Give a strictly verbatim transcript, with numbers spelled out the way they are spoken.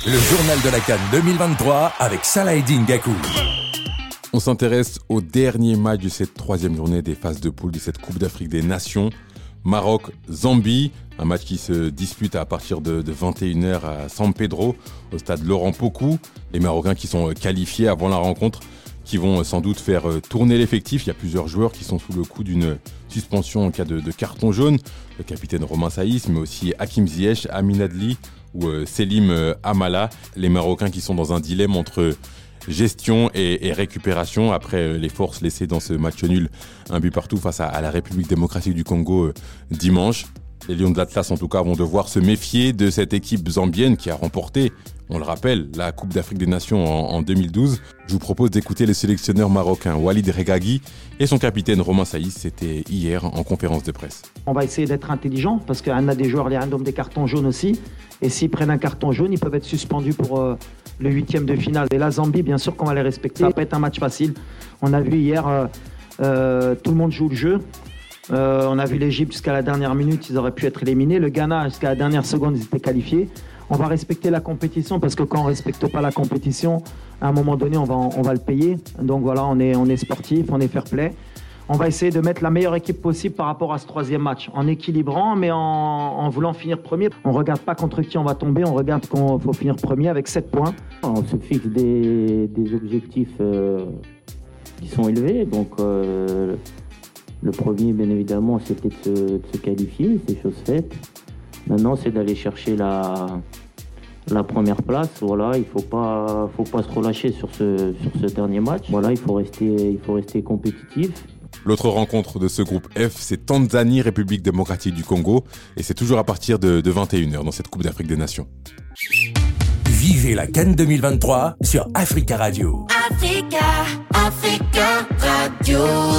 Le journal de la CAN deux mille vingt-trois avec Salaheddine Gakou. On s'intéresse au dernier match de cette troisième journée des phases de poule de cette Coupe d'Afrique des Nations. Maroc-Zambie, un match qui se dispute à partir de, de vingt et une heures à San Pedro, au stade Laurent Pokou. Les Marocains qui sont qualifiés avant la rencontre, qui vont sans doute faire tourner l'effectif. Il y a plusieurs joueurs qui sont sous le coup d'une suspension en cas de, de carton jaune. Le capitaine Romain Saïs, mais aussi Hakim Ziyech, Amin Adli ou euh, Selim euh, Amala. Les Marocains qui sont dans un dilemme entre gestion et, et récupération après euh, les forces laissées dans ce match nul, un but partout face à, à la République démocratique du Congo euh, dimanche. Les Lions de l'Atlas, en tout cas, vont devoir se méfier de cette équipe zambienne qui a remporté, on le rappelle, la Coupe d'Afrique des Nations en, en deux mille douze. Je vous propose d'écouter le sélectionneur marocain Walid Regragui et son capitaine Romain Saïs. C'était hier en conférence de presse. On va essayer d'être intelligent parce qu'on a des joueurs, les randoms des cartons jaunes aussi. Et s'ils prennent un carton jaune, ils peuvent être suspendus pour euh, le huitième de finale. Et la Zambie, bien sûr qu'on va les respecter. Ça va pas être un match facile. On a vu hier, euh, euh, tout le monde joue le jeu. Euh, on a vu l'Égypte jusqu'à la dernière minute, ils auraient pu être éliminés. Le Ghana, jusqu'à la dernière seconde, ils étaient qualifiés. On va respecter la compétition parce que quand on ne respecte pas la compétition, à un moment donné, on va, on va le payer. Donc voilà, on est, on est sportif, on est fair play. On va essayer de mettre la meilleure équipe possible par rapport à ce troisième match, en équilibrant, mais en, en voulant finir premier. On ne regarde pas contre qui on va tomber, on regarde qu'il faut finir premier avec sept points. On se fixe des, des objectifs euh, qui sont élevés. Donc euh, le premier, bien évidemment, c'était de se, de se qualifier, c'est chose faite. Maintenant, c'est d'aller chercher la, la première place. Voilà, il ne faut pas, faut pas se relâcher sur ce, sur ce dernier match. Voilà, il faut rester, il faut rester compétitif. L'autre rencontre de ce groupe F, c'est Tanzanie, République démocratique du Congo. Et c'est toujours à partir de, de vingt et une heures dans cette Coupe d'Afrique des Nations. Vivez la CAN deux mille vingt-trois sur Africa Radio. Africa, Africa Radio.